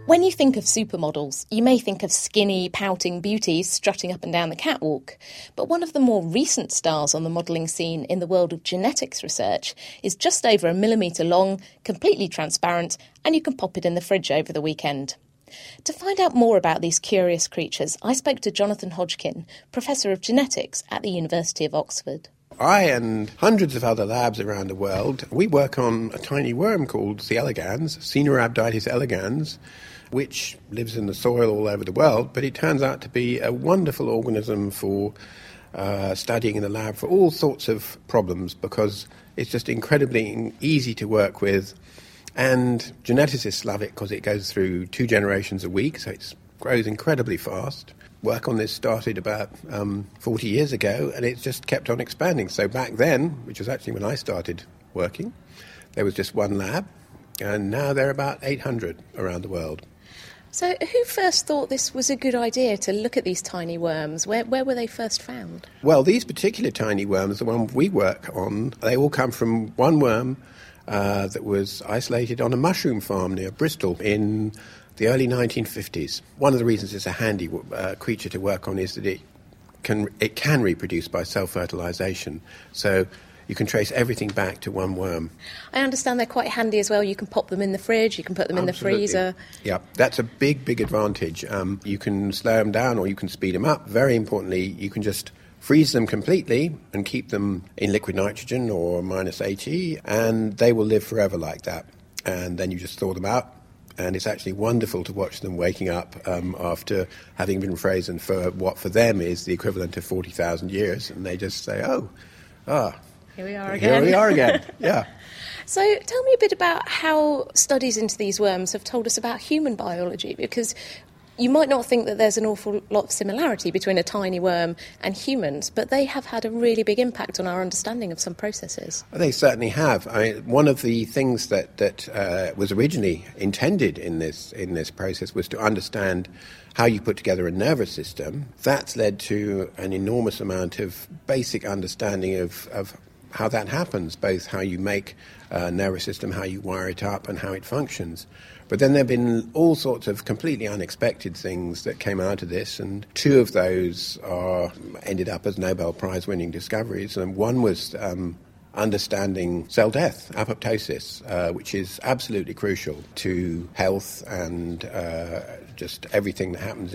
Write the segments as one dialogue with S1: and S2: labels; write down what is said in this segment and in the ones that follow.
S1: When you think of supermodels, you may think of skinny, pouting beauties strutting up and down the catwalk. But one of the more recent stars on the modelling scene in the world of genetics research is just over 1 millimetre long, completely transparent, and you can pop it in the fridge over the weekend. To find out more about these curious creatures, I spoke to Jonathan Hodgkin, Professor of Genetics at the University of Oxford.
S2: I and hundreds of other labs around the world, we work on a tiny worm called C. elegans, Caenorhabditis elegans, which lives in the soil all over the world, but it turns out to be a wonderful organism for studying in the lab for all sorts of problems because it's just incredibly easy to work with. And geneticists love it because it goes through 2 generations a week, so it grows incredibly fast. Work on this started about 40 years ago, and it's just kept on expanding. So back then, which was actually when I started working, there was just 1 lab, and now there are about 800 around the world.
S1: So who first thought this was a good idea to look at these tiny worms? Where were they first found?
S2: Well, these particular tiny worms, the one we work on, they all come from one worm that was isolated on a mushroom farm near Bristol in the early 1950s. One of the reasons it's a handy creature to work on is that it can reproduce by self-fertilization. So you can trace everything back to one worm.
S1: I understand they're quite handy as well. You can pop them in the fridge, you can put them in the freezer.
S2: Yeah, that's a big advantage. You can slow them down or you can speed them up. Very importantly, you can just freeze them completely and keep them in liquid nitrogen or -80, and they will live forever like that. And then you just thaw them out, and it's actually wonderful to watch them waking up after having been frozen for what for them is the equivalent of 40,000 years, and they just say,
S1: here we are again.
S2: Here we are again, yeah.
S1: So tell me a bit about how studies into these worms have told us about human biology, because you might not think that there's an awful lot of similarity between a tiny worm and humans, but they have had a really big impact on our understanding of some processes.
S2: They certainly have. One of the things that was originally intended in this process was to understand how you put together a nervous system. That's led to an enormous amount of basic understanding of how that happens, both how you make a nervous system, how you wire it up, and how it functions. But then there have been all sorts of completely unexpected things that came out of this, and 2 of those ended up as Nobel Prize-winning discoveries. And one was understanding cell death, apoptosis, which is absolutely crucial to health and just everything that happens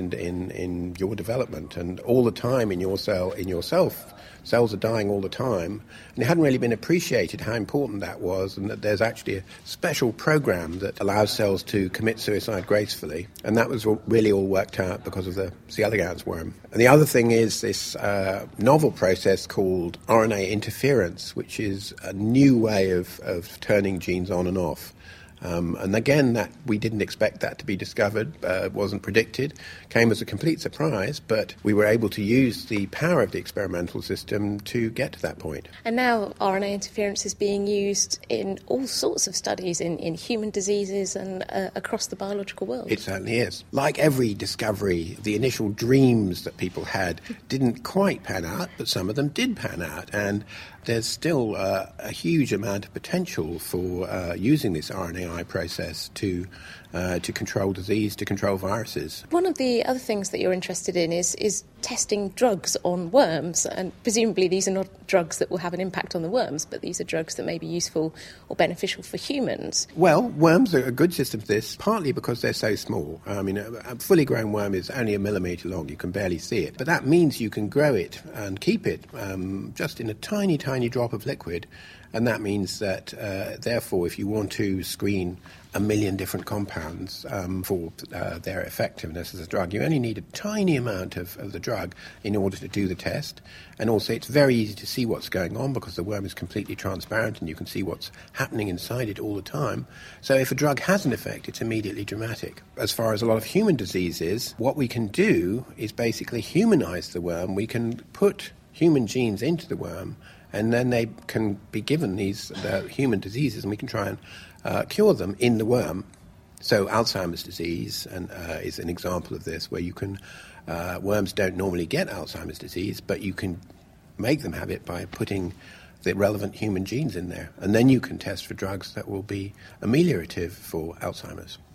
S2: in your development. And all the time in yourself, cells are dying all the time, and it hadn't really been appreciated how important that was, and that there's actually a special program that allows cells to commit suicide gracefully, and that was really all worked out because of the C. elegans worm. And the other thing is this novel process called RNA interference, which is a new way of turning genes on and off. And again, that we didn't expect that to be discovered, wasn't predicted, came as a complete surprise, but we were able to use the power of the experimental system to get to that point.
S1: And now RNA interference is being used in all sorts of studies in human diseases and across the biological world.
S2: It certainly is. Like every discovery, the initial dreams that people had didn't quite pan out, but some of them did pan out, and there's still a huge amount of potential for using this RNAi process to control disease, to control viruses.
S1: One of the other things that you're interested in is testing drugs on worms, and presumably these are not drugs that will have an impact on the worms, but these are drugs that may be useful or beneficial for humans.
S2: Well, worms are a good system for this, partly because they're so small. A fully grown worm is only 1 millimetre long, you can barely see it, but that means you can grow it and keep it just in a tiny drop of liquid, and that means that, therefore, if you want to screen 1 million different compounds for their effectiveness as a drug, you only need a tiny amount of the drug in order to do the test. And also it's very easy to see what's going on because the worm is completely transparent and you can see what's happening inside it all the time. So if a drug has an effect, it's immediately dramatic. As far as a lot of human diseases, what we can do is basically humanize the worm. We can put human genes into the worm, and then they can be given these human diseases, and we can try and cure them in the worm. So Alzheimer's disease is an example of this, where you can worms don't normally get Alzheimer's disease, but you can make them have it by putting the relevant human genes in there, and then you can test for drugs that will be ameliorative for Alzheimer's.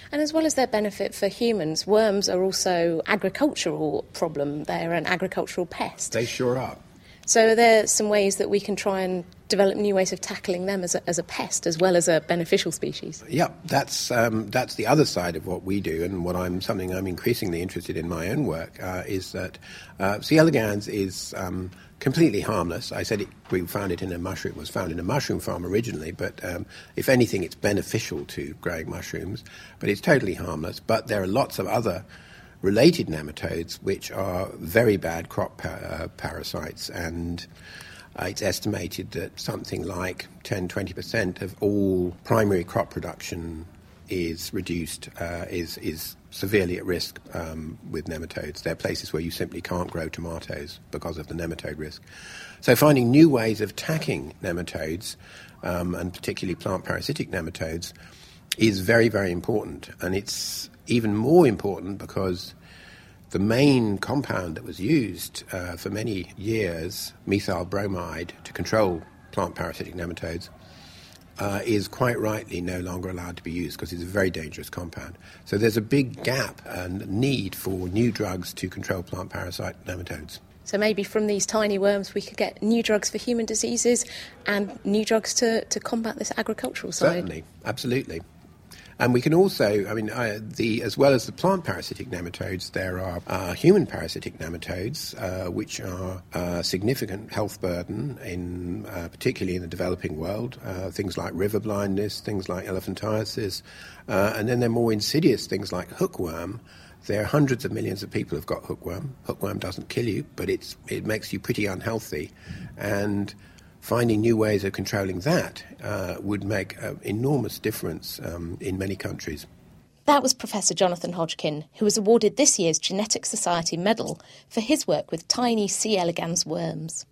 S1: And as well as their benefit for humans, worms are also an agricultural problem. They're an agricultural pest.
S2: They sure are.
S1: So there are some ways that we can try and develop new ways of tackling them as a pest as well as a beneficial species.
S2: Yeah, that's the other side of what we do, and something I'm increasingly interested in my own work is that C. elegans is completely harmless. I said we found it in a mushroom. It was found in a mushroom farm originally, but if anything, it's beneficial to growing mushrooms. But it's totally harmless. But there are lots of other related nematodes which are very bad crop parasites, and it's estimated that something like 10-20% of all primary crop production is reduced, is severely at risk with nematodes. There are places where you simply can't grow tomatoes because of the nematode risk. So finding new ways of attacking nematodes, and particularly plant parasitic nematodes, is very, very important. And it's even more important because the main compound that was used for many years, methyl bromide, to control plant parasitic nematodes, is quite rightly no longer allowed to be used because it's a very dangerous compound. So there's a big gap and need for new drugs to control plant parasite nematodes.
S1: So maybe from these tiny worms we could get new drugs for human diseases and new drugs to combat this agricultural side.
S2: Certainly, absolutely. And we can also, as well as the plant parasitic nematodes, there are human parasitic nematodes, which are a significant health burden, particularly in the developing world. Things like river blindness, things like elephantiasis, and then there are more insidious things like hookworm. There are hundreds of millions of people who've got hookworm. Hookworm doesn't kill you, but it makes you pretty unhealthy, and finding new ways of controlling that would make an enormous difference in many countries.
S1: That was Professor Jonathan Hodgkin, who was awarded this year's Genetics Society Medal for his work with tiny C. elegans worms.